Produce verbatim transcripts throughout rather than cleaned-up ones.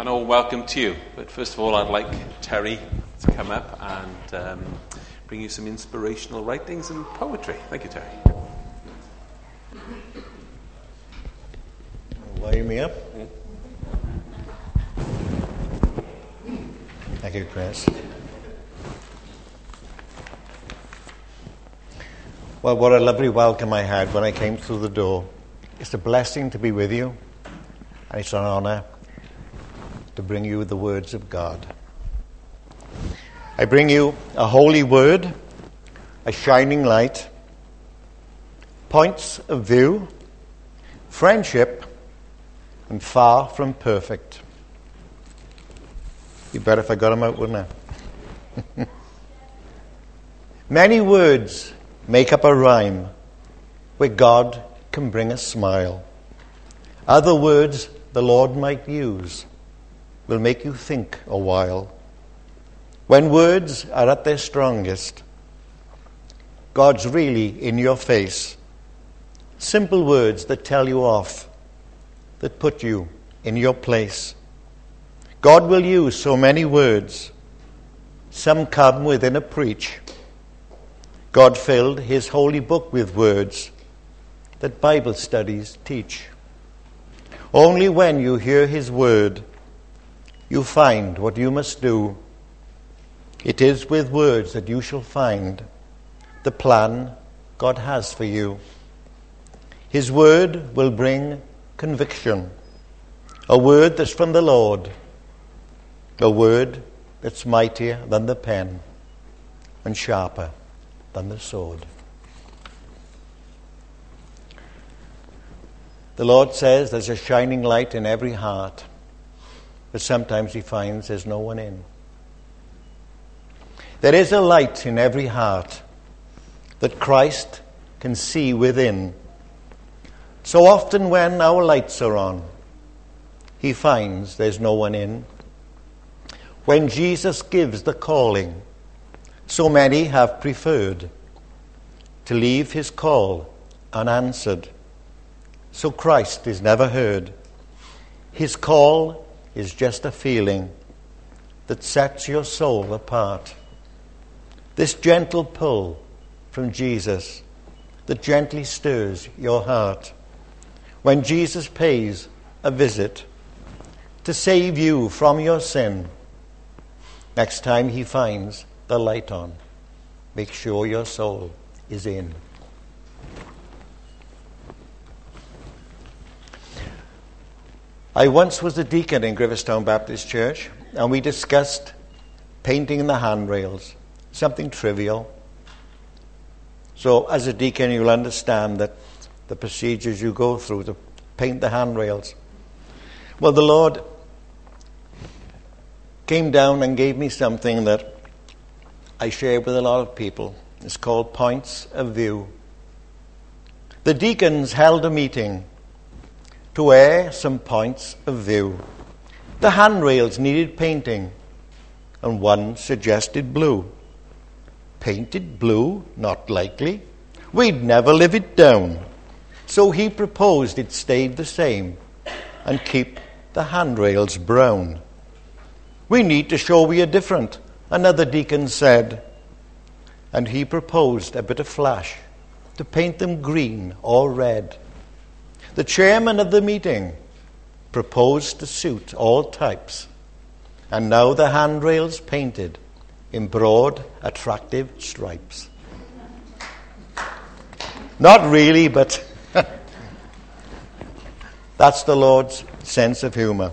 and all welcome to you. But first of all, I'd like Terry to come up and um, bring you some inspirational writings and poetry. Thank you, Terry. Wire me up. Yeah. Thank you, Chris. Well, what a lovely welcome I had when I came through the door. It's a blessing to be with you, and it's an honor to bring you the words of God. I bring you a holy word, a shining light, points of view, friendship, and far from perfect. You bet if I got them out, wouldn't I? Many words make up a rhyme where God can bring a smile. Other words the Lord might use will make you think a while. When words are at their strongest, God's really in your face. Simple words that tell you off, that put you in your place. God will use so many words. Some come within a preach. God filled his holy book with words that Bible studies teach. Only when you hear his word, you find what you must do. It is with words that you shall find the plan God has for you. His word will bring conviction, a word that's from the Lord, a word that's mightier than the pen and sharper than the sword. The Lord says there's a shining light in every heart, but sometimes he finds there's no one in. There is a light in every heart that Christ can see within. So often when our lights are on, he finds there's no one in. When Jesus gives the calling, so many have preferred to leave his call unanswered. So Christ is never heard. His call is just a feeling that sets your soul apart. This gentle pull from Jesus that gently stirs your heart. When Jesus pays a visit to save you from your sin, next time he finds the light on, make sure your soul is in. I once was a deacon in Griverstown Baptist Church, and we discussed painting the handrails, something trivial. So as a deacon, you'll understand that the procedures you go through to paint the handrails. Well, the Lord came down and gave me something that I share with a lot of people. It's called Points of View. The deacons held a meeting to air some points of view. The handrails needed painting, and one suggested blue. Painted blue? Not likely. We'd never live it down. So he proposed it stayed the same and keep the handrails brown. We need to show we are different, another deacon said. And he proposed a bit of flash to paint them green or red. The chairman of the meeting proposed to suit all types, and now the handrails painted in broad, attractive stripes. Not really, but that's the Lord's sense of humor.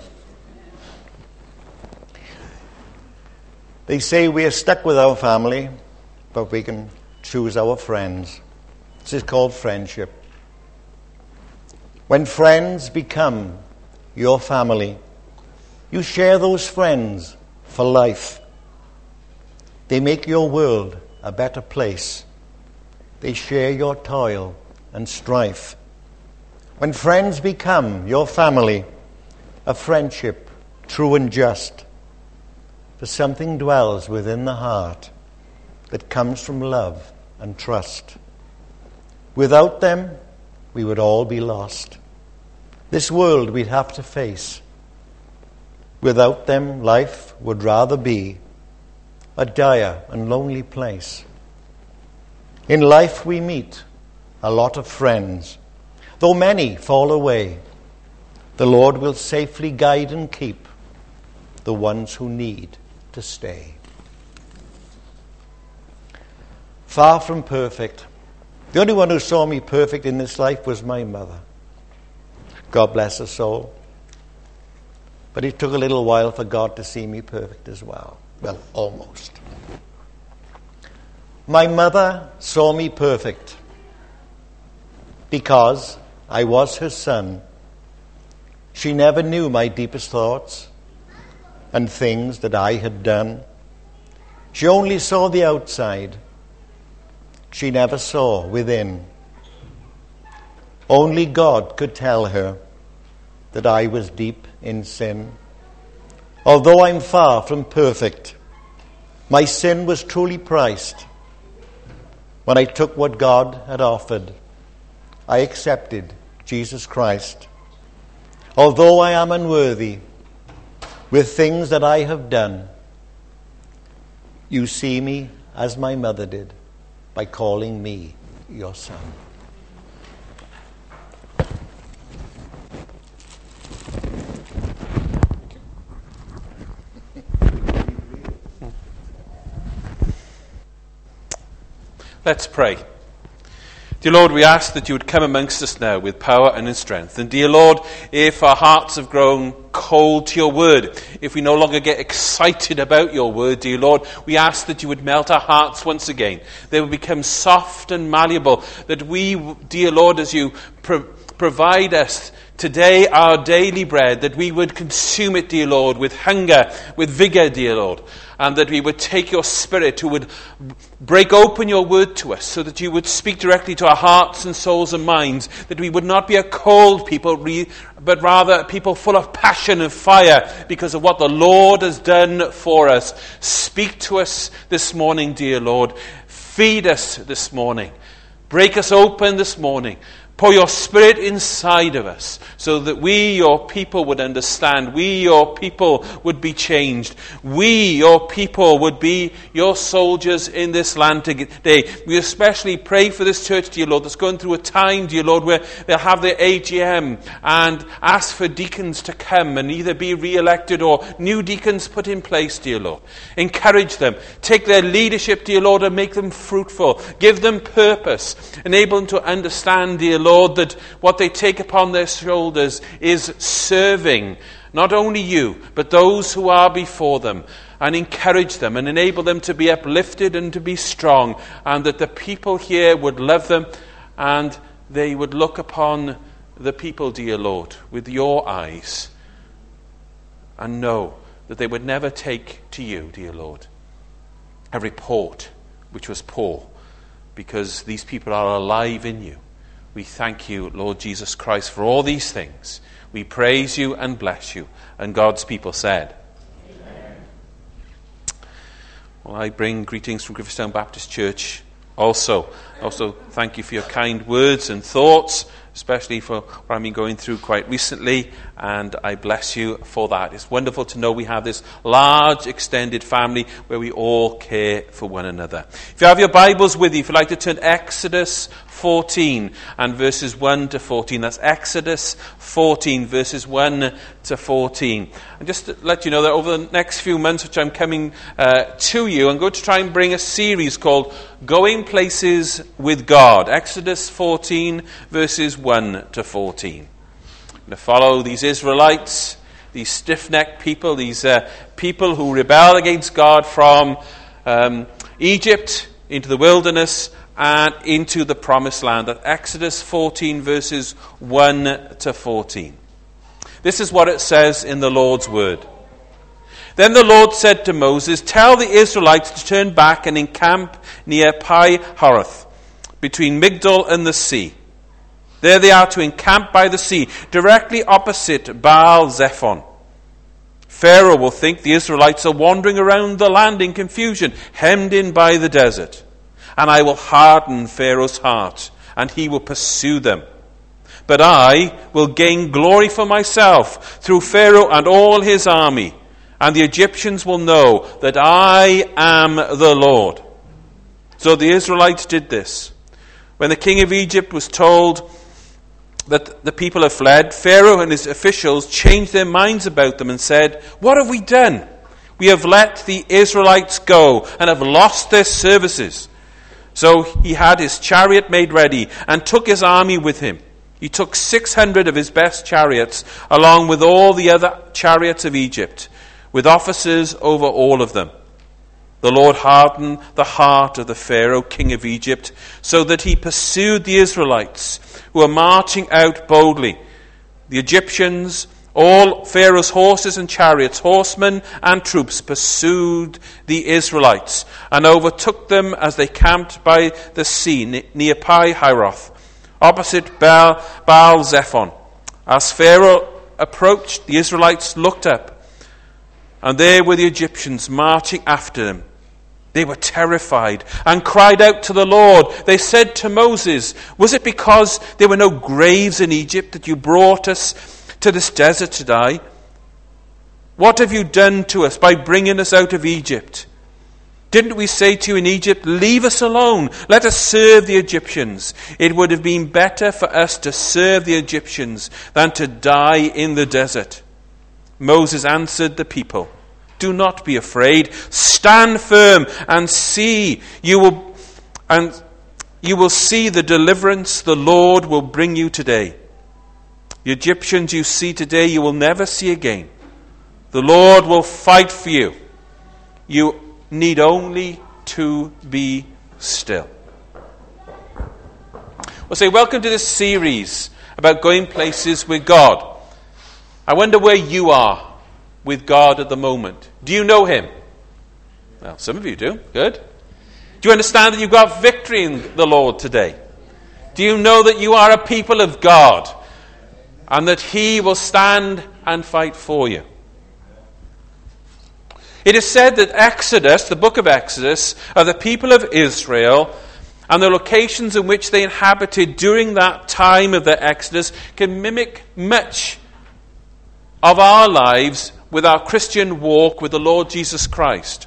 They say we are stuck with our family, but we can choose our friends. This is called friendship. When friends become your family, you share those friends for life. They make your world a better place. They share your toil and strife. When friends become your family, a friendship true and just, for something dwells within the heart that comes from love and trust. Without them, we would all be lost. This world we'd have to face. Without them, life would rather be a dire and lonely place. In life we meet a lot of friends. Though many fall away, the Lord will safely guide and keep the ones who need to stay. Far from perfect. The only one who saw me perfect in this life was my mother. God bless her soul. But it took a little while for God to see me perfect as well. Well, almost. My mother saw me perfect because I was her son. She never knew my deepest thoughts and things that I had done. She only saw the outside. She never saw within. Only God could tell her that I was deep in sin. Although I'm far from perfect, my sin was truly priced. When I took what God had offered, I accepted Jesus Christ. Although I am unworthy with things that I have done, you see me as my mother did by calling me your son. Let's pray. Dear Lord, we ask that you would come amongst us now with power and in strength. And dear Lord, if our hearts have grown cold to your word, if we no longer get excited about your word, dear Lord, we ask that you would melt our hearts once again. They would become soft and malleable. That we, dear Lord, as you pro- provide us today our daily bread, that we would consume it, dear Lord, with hunger, with vigor, dear Lord. And that we would take your Spirit who would break open your word to us so that you would speak directly to our hearts and souls and minds, that we would not be a cold people, but rather a people full of passion and fire because of what the Lord has done for us. Speak to us this morning, dear Lord. Feed us this morning. Break us open this morning. Pour your Spirit inside of us so that we, your people, would understand. We, your people, would be changed. We, your people, would be your soldiers in this land today. We especially pray for this church, dear Lord, that's going through a time, dear Lord, where they'll have their A G M and ask for deacons to come and either be re-elected or new deacons put in place, dear Lord. Encourage them. Take their leadership, dear Lord, and make them fruitful. Give them purpose. Enable them to understand, dear Lord, Lord, that what they take upon their shoulders is serving not only you, but those who are before them, and encourage them and enable them to be uplifted and to be strong, and that the people here would love them and they would look upon the people, dear Lord, with your eyes and know that they would never take to you, dear Lord, a report which was poor, because these people are alive in you. We thank you, Lord Jesus Christ, for all these things. We praise you and bless you. And God's people said, Amen. Well, I bring greetings from Grifferstown Baptist Church also. Also, thank you for your kind words and thoughts, especially for what I've been going through quite recently, and I bless you for that. It's wonderful to know we have this large, extended family where we all care for one another. If you have your Bibles with you, if you'd like to turn to Exodus fourteen and verses one to fourteen. That's Exodus fourteen, verses one to fourteen. And just to let you know that over the next few months, which I'm coming uh, to you, I'm going to try and bring a series called Going Places with God. Exodus fourteen, verses one to fourteen. I'm going to follow these Israelites, these stiff-necked people, these uh, people who rebel against God from um, Egypt into the wilderness and into the promised land. At Exodus fourteen, verses one to fourteen. This is what it says in the Lord's word. Then the Lord said to Moses, "Tell the Israelites to turn back and encamp near Pi-haroth, between Migdol and the sea. There they are to encamp by the sea, directly opposite Baal-zephon. Pharaoh will think the Israelites are wandering around the land in confusion, hemmed in by the desert. And I will harden Pharaoh's heart, and he will pursue them. But I will gain glory for myself through Pharaoh and all his army, and the Egyptians will know that I am the Lord." So the Israelites did this. When the king of Egypt was told that the people have fled, Pharaoh and his officials changed their minds about them and said, "What have we done? We have let the Israelites go and have lost their services." So he had his chariot made ready and took his army with him. He took six hundred of his best chariots, along with all the other chariots of Egypt, with officers over all of them. The Lord hardened the heart of the Pharaoh, king of Egypt, so that he pursued the Israelites, who were marching out boldly. The Egyptians, all Pharaoh's horses and chariots, horsemen and troops, pursued the Israelites and overtook them as they camped by the sea near Pi-Hahiroth, opposite Baal, Baal Zephon. As Pharaoh approached, the Israelites looked up, and there were the Egyptians marching after them. They were terrified and cried out to the Lord. They said to Moses, "Was it because there were no graves in Egypt that you brought us to this desert to die? What have you done to us by bringing us out of Egypt? Didn't we say to you in Egypt, 'Leave us alone, let us serve the Egyptians'? It would have been better for us to serve the Egyptians than to die in the desert." Moses answered the people, "Do not be afraid. Stand firm and see. You will, and you will see the deliverance the Lord will bring you today. The Egyptians you see today, you will never see again. The Lord will fight for you. You need only to be still." We'll say, welcome to this series about going places with God. I wonder where you are with God at the moment. Do you know him? Well, some of you do. Good. Do you understand that you've got victory in the Lord today? Do you know that you are a people of God and that he will stand and fight for you? It is said that Exodus, the book of Exodus, are the people of Israel, and the locations in which they inhabited during that time of their Exodus can mimic much of our lives with our Christian walk with the Lord Jesus Christ.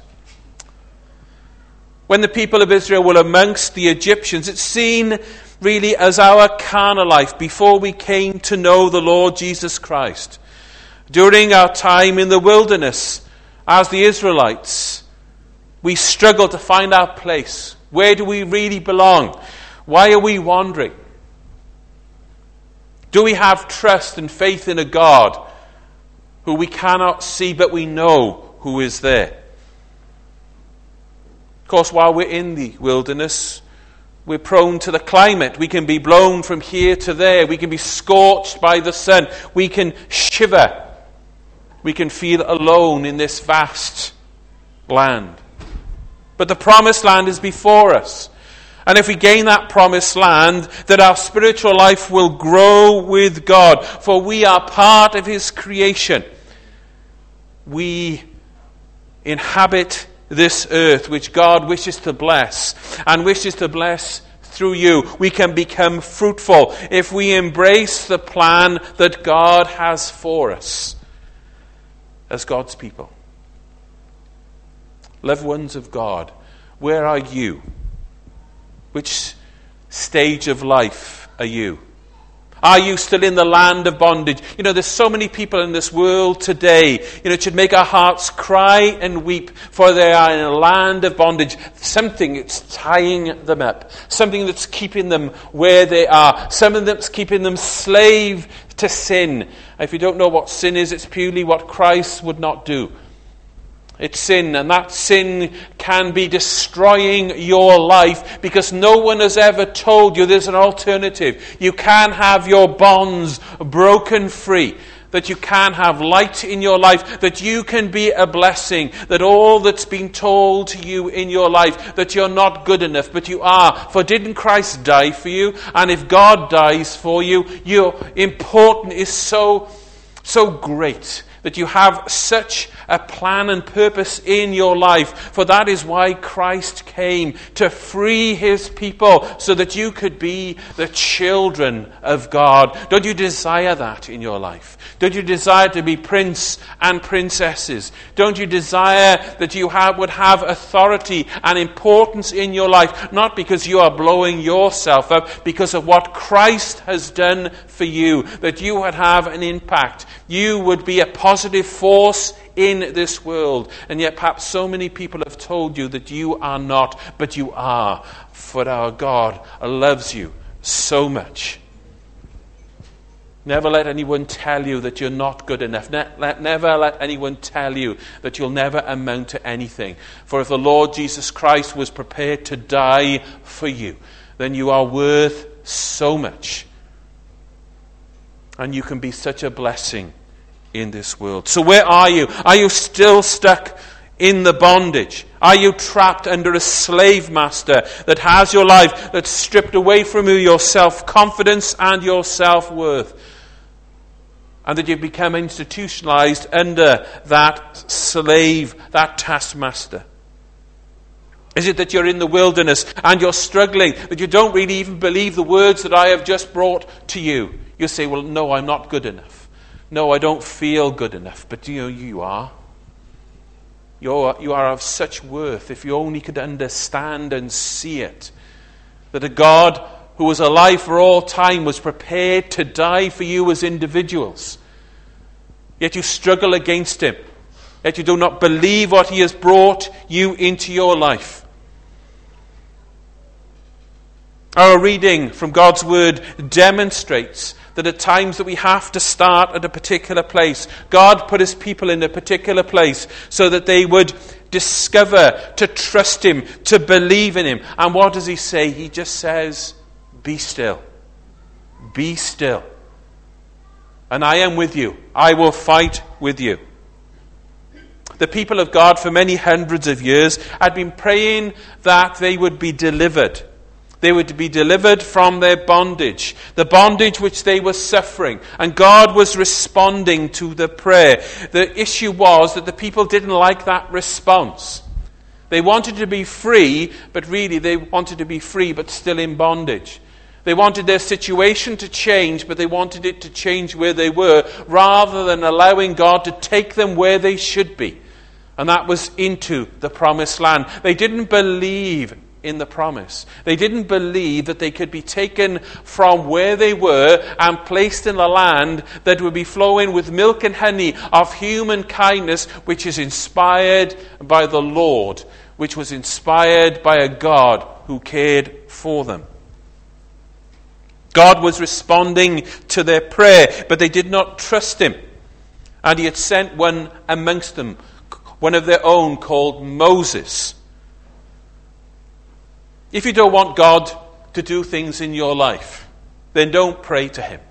When the people of Israel were amongst the Egyptians, it's seen really as our carnal life before we came to know the Lord Jesus Christ. During our time in the wilderness, as the Israelites, we struggle to find our place. Where do we really belong? Why are we wandering? Do we have trust and faith in a God who we cannot see, but we know who is there? Of course, while we're in the wilderness, we're prone to the climate. We can be blown from here to there. We can be scorched by the sun. We can shiver. We can feel alone in this vast land. But the promised land is before us. And if we gain that promised land, that our spiritual life will grow with God, for we are part of his creation. We inhabit this earth which God wishes to bless and wishes to bless through you. We can become fruitful if we embrace the plan that God has for us as God's people. Loved ones of God, where are you? Which stage of life are you? Are you still in the land of bondage? You know, there's so many people in this world today. You know, it should make our hearts cry and weep, for they are in a land of bondage. Something that's tying them up. Something that's keeping them where they are. Something that's keeping them slave to sin. If you don't know what sin is, it's purely what Christ would not do. It's sin, and that sin can be destroying your life because no one has ever told you there's an alternative. You can have your bonds broken free, that you can have light in your life, that you can be a blessing, that all that's been told to you in your life, that you're not good enough, but you are. For didn't Christ die for you? And if God dies for you, your importance is so, so great that you have such a plan and purpose in your life. For that is why Christ came, to free his people so that you could be the children of God. Don't you desire that in your life? Don't you desire to be prince and princesses? Don't you desire that you have, would have authority and importance in your life, not because you are blowing yourself up, because of what Christ has done for you, that you would have an impact. You would be a positive force in this world. And yet perhaps so many people have told you that you are not, but you are, for our God loves you so much. Never let anyone tell you that you're not good enough. Ne- let, never let anyone tell you that you'll never amount to anything. For if the Lord Jesus Christ was prepared to die for you, then you are worth so much. And you can be such a blessing in this world. So where are you? Are you still stuck in the bondage? Are you trapped under a slave master that has your life, that's stripped away from you your self-confidence and your self-worth? And that you've become institutionalized under that slave, that taskmaster? Is it that you're in the wilderness and you're struggling, that you don't really even believe the words that I have just brought to you? You say, well, no, I'm not good enough. No, I don't feel good enough. But you know, you are. You're, you are of such worth if you only could understand and see it. That a God who was alive for all time was prepared to die for you as individuals. Yet you struggle against him. Yet you do not believe what he has brought you into your life. Our reading from God's word demonstrates that at times that we have to start at a particular place. God put his people in a particular place so that they would discover, to trust him, to believe in him. And what does he say? He just says, be still. Be still. And I am with you. I will fight with you. The people of God for many hundreds of years had been praying that they would be delivered. They would be delivered from their bondage, the bondage which they were suffering. And God was responding to the prayer. The issue was that the people didn't like that response. They wanted to be free, but really they wanted to be free but still in bondage. They wanted their situation to change, but they wanted it to change where they were, rather than allowing God to take them where they should be. And that was into the promised land. They didn't believe in the promise. They didn't believe that they could be taken from where they were and placed in a land that would be flowing with milk and honey of human kindness, which is inspired by the Lord, which was inspired by a God who cared for them. God was responding to their prayer, but they did not trust him. And he had sent one amongst them, one of their own, called Moses. If you don't want God to do things in your life, then don't pray to him.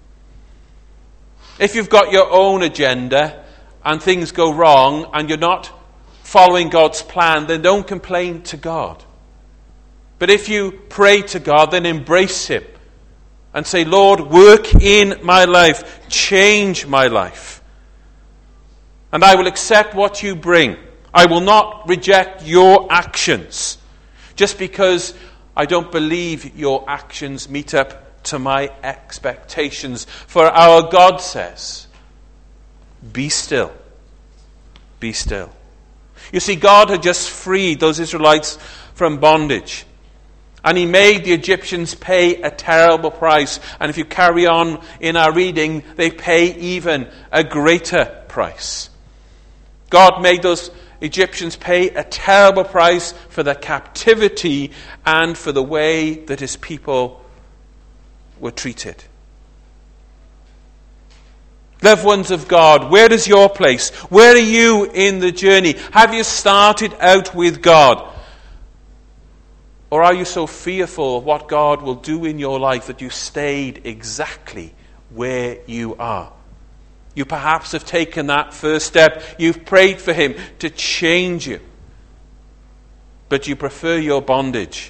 If you've got your own agenda and things go wrong and you're not following God's plan, then don't complain to God. But if you pray to God, then embrace him and say, Lord, work in my life, change my life. And I will accept what you bring. I will not reject your actions. Just because I don't believe your actions meet up to my expectations. For our God says, be still. Be still. You see, God had just freed those Israelites from bondage. And he made the Egyptians pay a terrible price. And if you carry on in our reading, they pay even a greater price. God made those Egyptians pay a terrible price for their captivity and for the way that his people were treated. Loved ones of God, where is your place? Where are you in the journey? Have you started out with God? Or are you so fearful of what God will do in your life that you stayed exactly where you are? You perhaps have taken that first step. You've prayed for him to change you. But you prefer your bondage.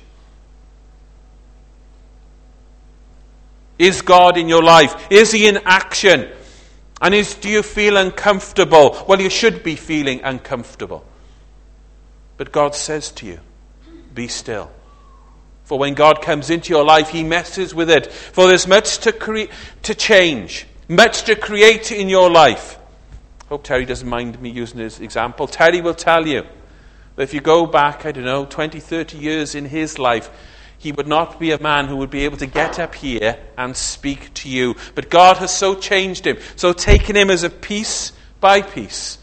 Is God in your life? Is he in action? And is, do you feel uncomfortable? Well, you should be feeling uncomfortable. But God says to you, be still. For when God comes into your life, he messes with it. For there's much to cre- to change, much to create in your life. Hope Terry doesn't mind me using his example. Terry will tell you that if you go back, I don't know, twenty, thirty years in his life, he would not be a man who would be able to get up here and speak to you. But God has so changed him, so taken him as a piece by piece,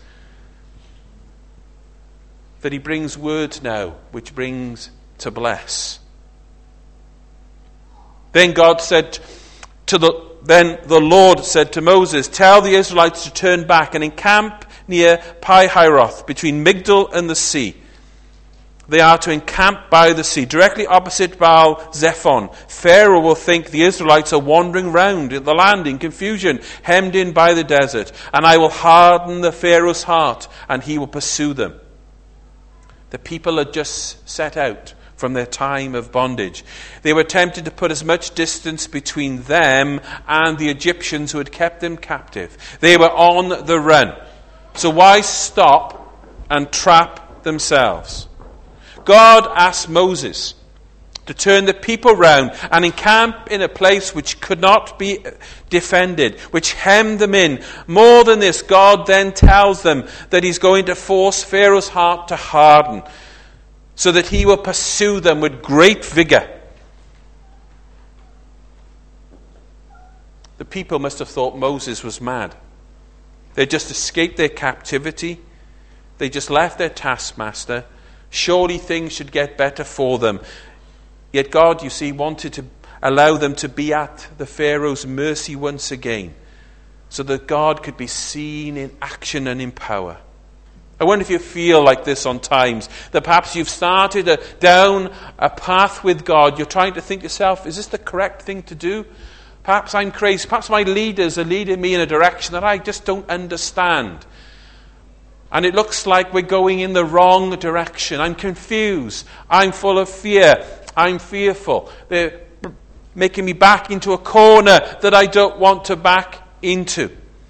that he brings words now which brings to bless. Then God said to the then the Lord said to Moses, tell the Israelites to turn back and encamp near Pi-Hahiroth, between Migdol and the sea. They are to encamp by the sea, directly opposite Baal-Zephon. Pharaoh will think the Israelites are wandering round in the land in confusion, hemmed in by the desert. And I will harden the Pharaoh's heart, and he will pursue them. The people had just set out from their time of bondage. They were tempted to put as much distance between them and the Egyptians who had kept them captive. They were on the run. So why stop and trap themselves? God asked Moses to turn the people round and encamp in a place which could not be defended, which hemmed them in. More than this, God then tells them that he's going to force Pharaoh's heart to harden, so that he will pursue them with great vigor. The people must have thought Moses was mad. They just escaped their captivity. They just left their taskmaster. Surely things should get better for them. Yet God, you see, wanted to allow them to be at the Pharaoh's mercy once again, so that God could be seen in action and in power. I wonder if you feel like this on times, that perhaps you've started a, down a path with God. You're trying to think to yourself, is this the correct thing to do? Perhaps I'm crazy. Perhaps my leaders are leading me in a direction that I just don't understand. And it looks like we're going in the wrong direction. I'm confused. I'm full of fear. I'm fearful. They're making me back into a corner that I don't want to back into.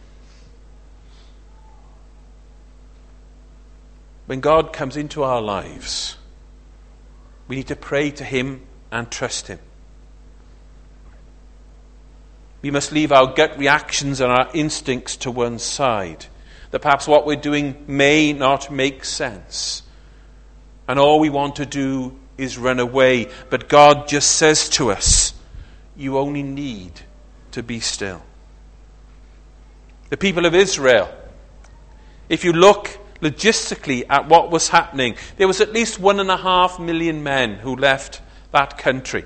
When God comes into our lives, we need to pray to him and trust him. We must leave our gut reactions and our instincts to one side. That perhaps what we're doing may not make sense. And all we want to do is run away. But God just says to us, you only need to be still. The people of Israel, if you look logistically at what was happening, there was at least one and a half million men who left that country.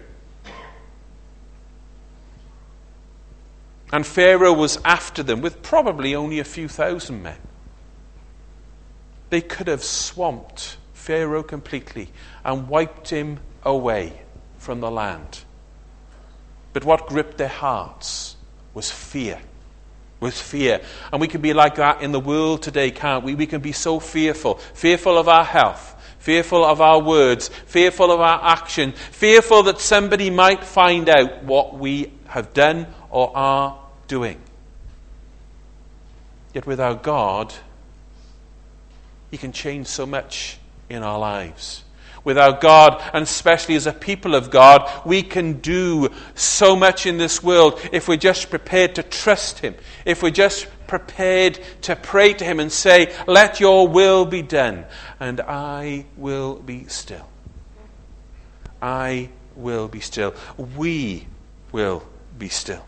And Pharaoh was after them with probably only a few thousand men. They could have swamped Pharaoh completely and wiped him away from the land. But what gripped their hearts was fear. Was fear. And we can be like that in the world today, can't we? We can be so fearful. Fearful of our health. Fearful of our words. Fearful of our action. Fearful that somebody might find out what we have done or are doing. Yet with our God, he can change so much in our lives. With our God, and especially as a people of God, we can do so much in this world if we're just prepared to trust him. If we're just prepared to pray to him and say, let your will be done, and I will be still. I will be still. We will be still.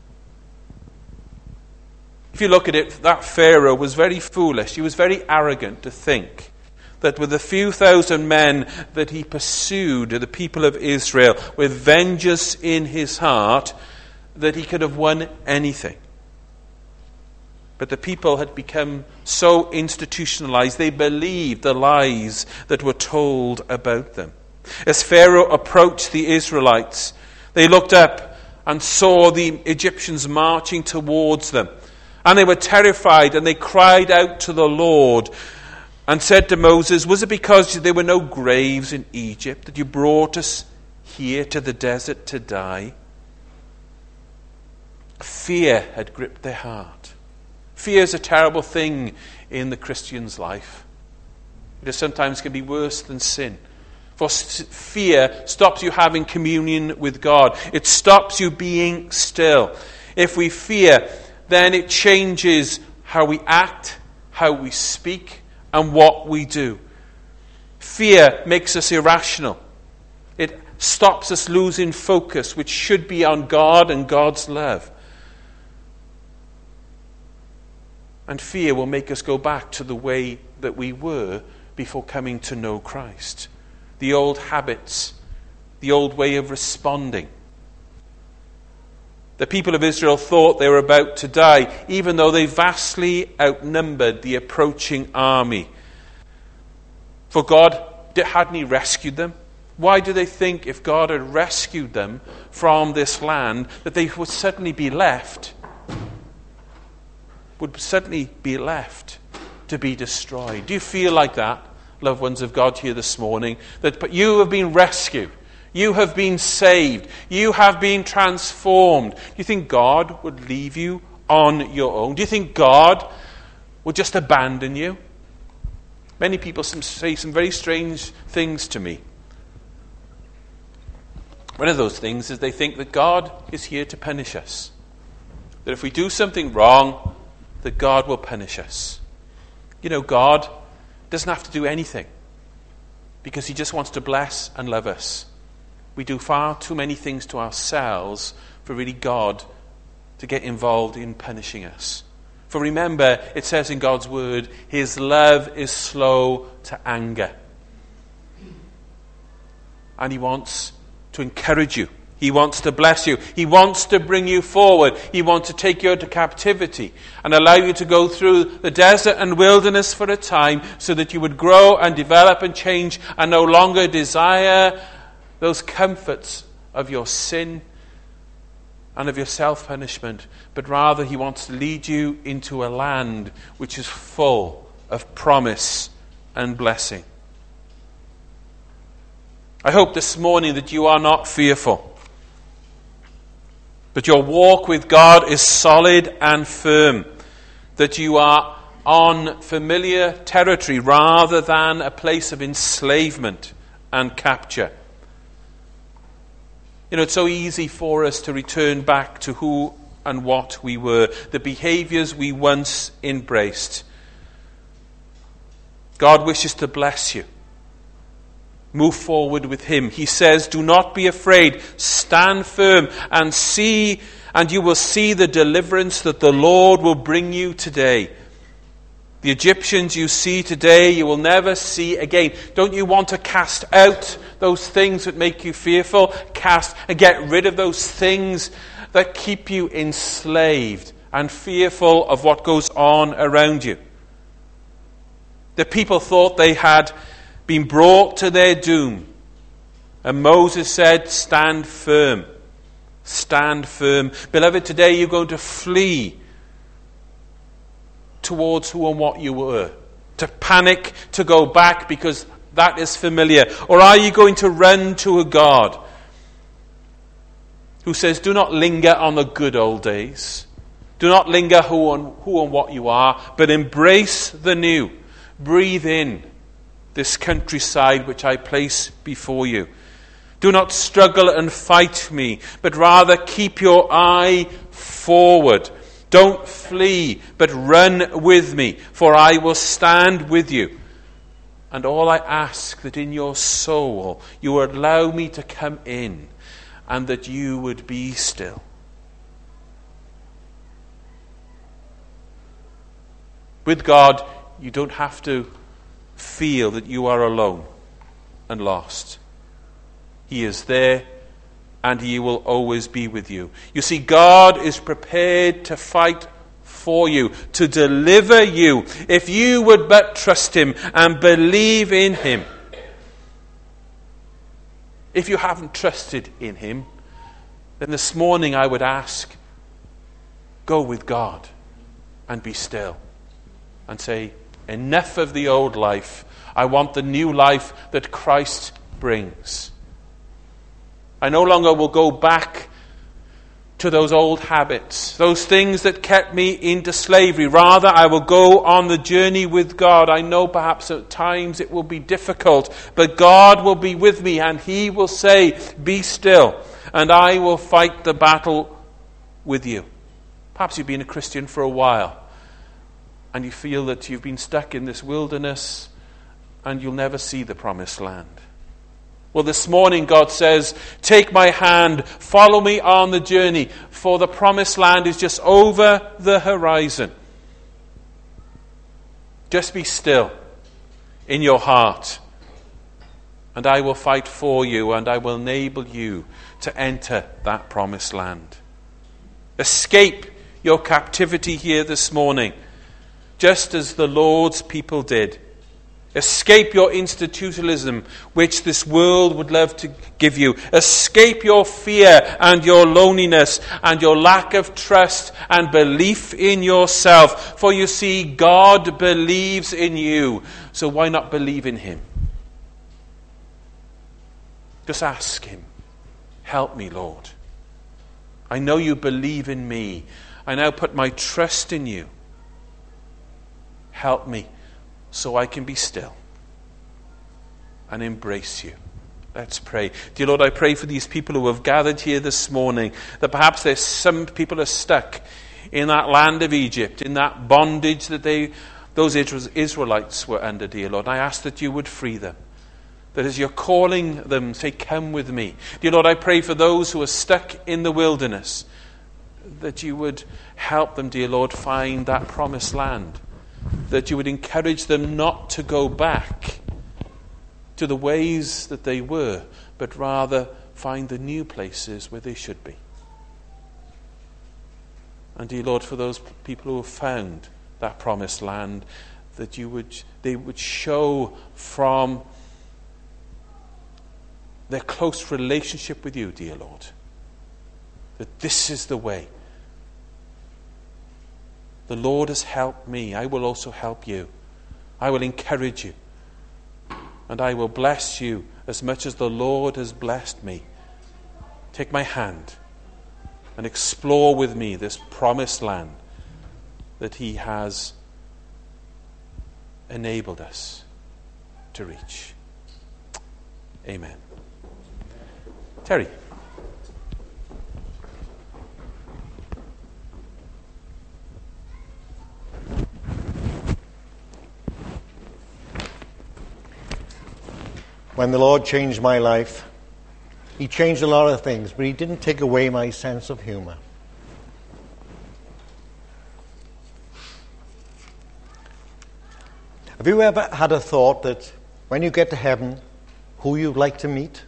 If you look at it, that Pharaoh was very foolish. He was very arrogant to think that with the few thousand men that he pursued the people of Israel with vengeance in his heart, that he could have won anything. But the people had become so institutionalized, they believed the lies that were told about them. As Pharaoh approached the Israelites, they looked up and saw the Egyptians marching towards them. And they were terrified, and they cried out to the Lord and said to Moses, was it because there were no graves in Egypt that you brought us here to the desert to die? Fear had gripped their heart. Fear is a terrible thing in the Christian's life. It sometimes can be worse than sin. For fear stops you having communion with God. It stops you being still. If we fear, then it changes how we act, how we speak, and what we do. Fear makes us irrational. It stops us losing focus, which should be on God and God's love. And fear will make us go back to the way that we were before coming to know Christ. The old habits, the old way of responding. The people of Israel thought they were about to die, even though they vastly outnumbered the approaching army. For God, hadn't He rescued them? Why do they think if God had rescued them from this land that they would suddenly be left, would suddenly be left to be destroyed? Do you feel like that, loved ones of God, here this morning? That but you have been rescued. You have been saved. You have been transformed. Do you think God would leave you on your own? Do you think God would just abandon you? Many people say some very strange things to me. One of those things is they think that God is here to punish us. That if we do something wrong, that God will punish us. You know, God doesn't have to do anything because He just wants to bless and love us. We do far too many things to ourselves for really God to get involved in punishing us. For remember, it says in God's word, His love is slow to anger. And He wants to encourage you. He wants to bless you. He wants to bring you forward. He wants to take you into captivity and allow you to go through the desert and wilderness for a time so that you would grow and develop and change and no longer desire those comforts of your sin and of your self-punishment, but rather He wants to lead you into a land which is full of promise and blessing. I hope this morning that you are not fearful, that your walk with God is solid and firm, that you are on familiar territory rather than a place of enslavement and capture. You know, it's so easy for us to return back to who and what we were, the behaviors we once embraced. God wishes to bless you. Move forward with Him. He says, do not be afraid. Stand firm and see, and you will see the deliverance that the Lord will bring you today. The Egyptians you see today, you will never see again. Don't you want to cast out those things that make you fearful? Cast and get rid of those things that keep you enslaved and fearful of what goes on around you. The people thought they had been brought to their doom. And Moses said, stand firm. Stand firm. Beloved, today you're going to flee towards who and what you were. To panic, to go back because that is familiar. Or are you going to run to a God who says, do not linger on the good old days. Do not linger who and, who and what you are, but embrace the new. Breathe in this countryside which I place before you. Do not struggle and fight me, but rather keep your eye forward. Don't flee, but run with me, for I will stand with you. And all I ask that in your soul you would allow me to come in, and that you would be still. With God, you don't have to feel that you are alone and lost. He is there, and He will always be with you. You see, God is prepared to fight for you, to deliver you, if you would but trust Him and believe in Him. If you haven't trusted in Him, then this morning I would ask, go with God and be still and say, enough of the old life. I want the new life that Christ brings. I no longer will go back to those old habits, those things that kept me into slavery. Rather, I will go on the journey with God. I know perhaps at times it will be difficult, but God will be with me and he will say, be still, and I will fight the battle with you. Perhaps you've been a Christian for a while and you feel that you've been stuck in this wilderness and you'll never see the promised land. Well, this morning God says, take my hand, follow me on the journey, for the promised land is just over the horizon. Just be still in your heart, and I will fight for you, and I will enable you to enter that promised land. Escape your captivity here this morning, just as the Lord's people did. Escape your institutionalism, which this world would love to give you. Escape your fear and your loneliness and your lack of trust and belief in yourself. For you see, God believes in you. So why not believe in him? Just ask him, help me, Lord. I know you believe in me. I now put my trust in you. Help me, so I can be still and embrace you. Let's pray. Dear Lord, I pray for these people who have gathered here this morning, that perhaps there's some people are stuck in that land of Egypt, in that bondage that they, those Israelites were under, dear Lord. I ask that you would free them. That as you're calling them, say, come with me. Dear Lord, I pray for those who are stuck in the wilderness, that you would help them, dear Lord, find that promised land. That you would encourage them not to go back to the ways that they were, but rather find the new places where they should be. And dear Lord, for those people who have found that promised land, that you would, they would show from their close relationship with you, dear Lord, that this is the way. The Lord has helped me. I will also help you. I will encourage you. And I will bless you as much as the Lord has blessed me. Take my hand and explore with me this promised land that he has enabled us to reach. Amen. Terry. When the Lord changed my life, he changed a lot of things, but he didn't take away my sense of humor. Have you ever had a thought that when you get to heaven, who you'd like to meet?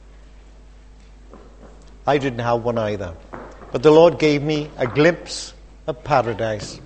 I didn't have one either. But the Lord gave me a glimpse of paradise.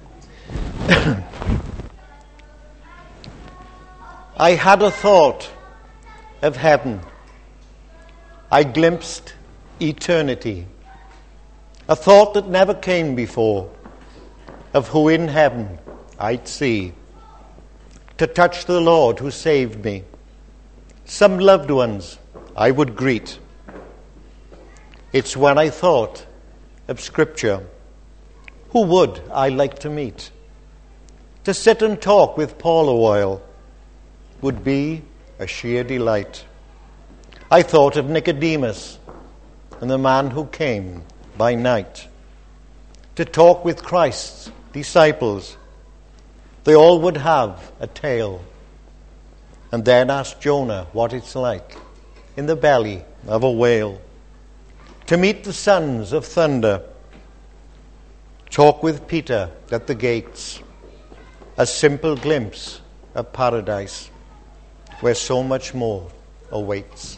I had a thought of heaven. I glimpsed eternity. A thought that never came before, of who in heaven I'd see. To touch the Lord who saved me. Some loved ones I would greet. It's when I thought of Scripture. Who would I like to meet? To sit and talk with Paul a while would be a sheer delight. I thought of Nicodemus and the man who came by night to talk with Christ's disciples. They all would have a tale, and then ask Jonah what it's like in the belly of a whale. To meet the sons of thunder, talk with Peter at the gates, a simple glimpse of paradise where so much more awaits.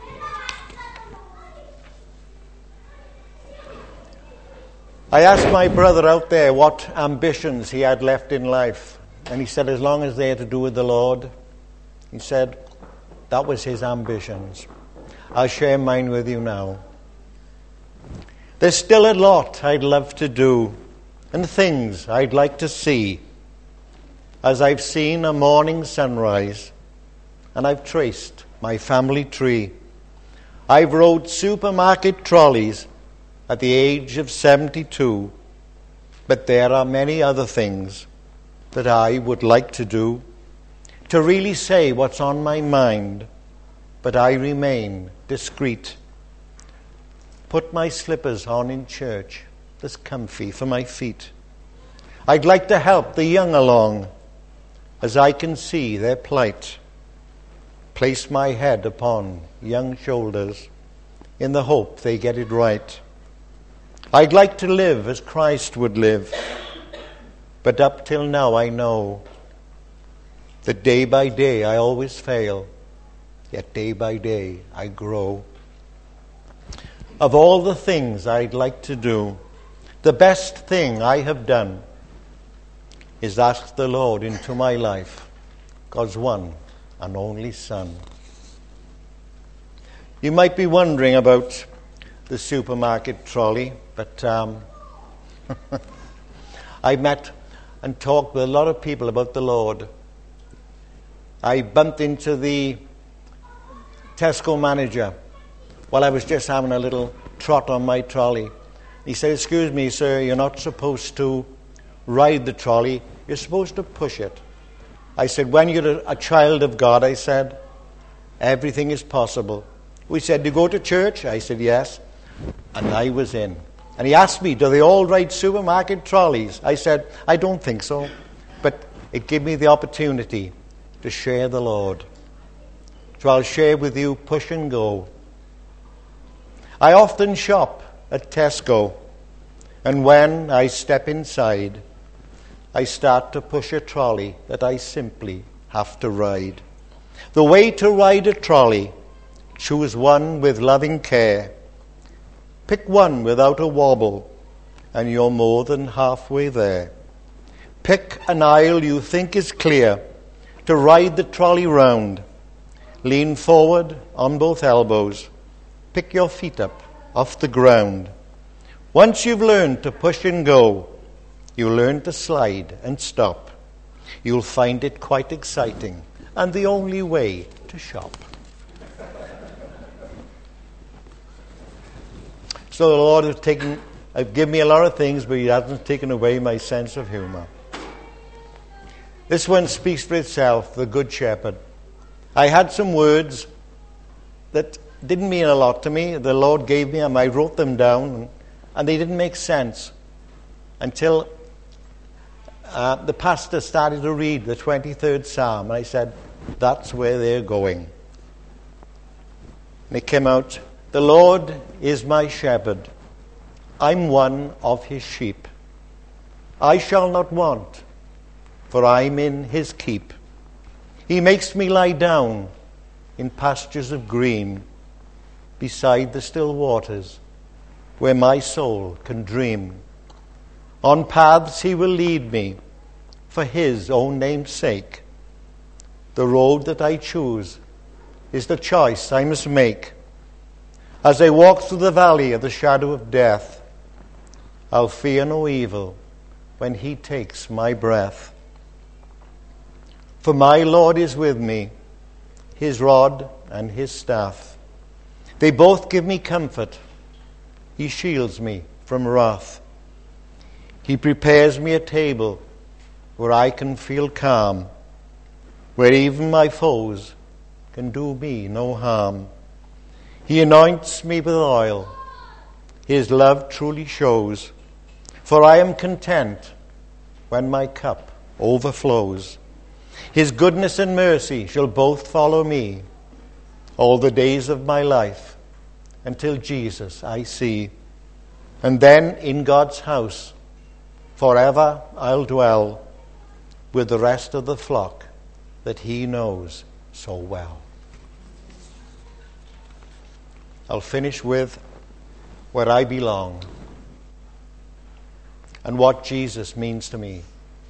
I asked my brother out there what ambitions he had left in life, and he said as long as they had to do with the Lord, he said that was his ambitions. I'll share mine with you now. There's still a lot I'd love to do and things I'd like to see, as I've seen a morning sunrise and I've traced my family tree. I've rode supermarket trolleys at the age of seventy-two, but there are many other things that I would like to do, to really say what's on my mind, but I remain discreet. Put my slippers on in church, that's comfy for my feet. I'd like to help the young along, as I can see their plight. Place my head upon young shoulders, in the hope they get it right. I'd like to live as Christ would live, but up till now I know that day by day I always fail, yet day by day I grow. Of all the things I'd like to do, the best thing I have done is ask the Lord into my life, God's one and only Son. You might be wondering about the supermarket trolley, but um, I met and talked with a lot of people about the Lord. I bumped into the Tesco manager while I was just having a little trot on my trolley. He said, "Excuse me, sir, you're not supposed to ride the trolley, you're supposed to push it." I said, "When you're a, a child of God," I said, "everything is possible." We said, "Do you go to church?" I said, "Yes." And I was in. And he asked me, "Do they all ride supermarket trolleys?" I said, "I don't think so." But it gave me the opportunity to share the Lord. So I'll share with you Push and Go. I often shop at Tesco, and when I step inside, I start to push a trolley that I simply have to ride. The way to ride a trolley: choose one with loving care. Pick one without a wobble, and you're more than halfway there. Pick an aisle you think is clear to ride the trolley round. Lean forward on both elbows. Pick your feet up off the ground. Once you've learned to push and go, you'll learn to slide and stop. You'll find it quite exciting and the only way to shop. So the Lord has taken, uh, given me a lot of things, but He hasn't taken away my sense of humor. This one speaks for itself, the Good Shepherd. I had some words that didn't mean a lot to me. The Lord gave me them. I wrote them down, and they didn't make sense until uh, the pastor started to read the twenty-third Psalm. And I said, that's where they're going. And it came out, "The Lord is my shepherd. I'm one of His sheep. I shall not want, for I'm in His keep. He makes me lie down in pastures of green, beside the still waters, where my soul can dream. On paths He will lead me, for His own name's sake. The road that I choose is the choice I must make. As I walk through the valley of the shadow of death, I'll fear no evil when He takes my breath. For my Lord is with me, His rod and His staff. They both give me comfort. He shields me from wrath. He prepares me a table where I can feel calm, where even my foes can do me no harm. He anoints me with oil. His love truly shows, for I am content when my cup overflows. His goodness and mercy shall both follow me all the days of my life, until Jesus I see. And then in God's house forever I'll dwell, with the rest of the flock that He knows so well. I'll finish with where I belong and what Jesus means to me.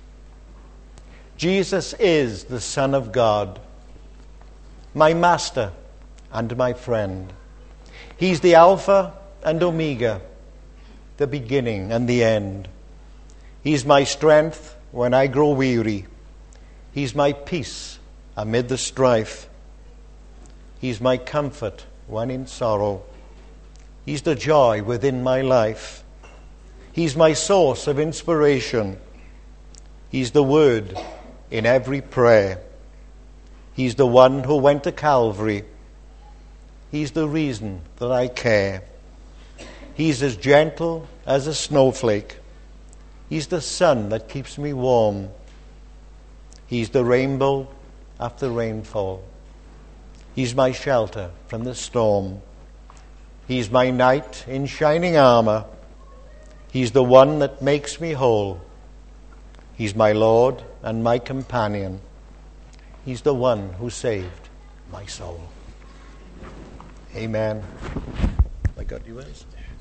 Jesus is the Son of God, my Master and my friend. He's the Alpha and Omega, the beginning and the end. He's my strength when I grow weary. He's my peace amid the strife. He's my comfort when in sorrow. He's the joy within my life. He's my source of inspiration. He's the word in every prayer. He's the one who went to Calvary. He's the reason that I care. He's as gentle as a snowflake. He's the sun that keeps me warm. He's the rainbow after rainfall. He's my shelter from the storm. He's my knight in shining armor. He's the one that makes me whole. He's my Lord and my companion. He's the one who saved my soul. Amen. I got you, Wes?